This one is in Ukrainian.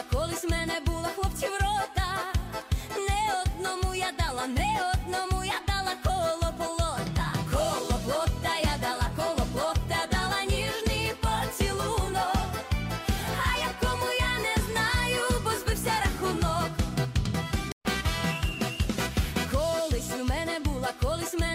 колись в мене була хлопців рота. Не одному я дала, не одному я дала коло плота. Коло плота я дала, коло плота дала ніжний поцілунок. А якому я не знаю, бо збився рахунок. Колись в мене була, колись в мене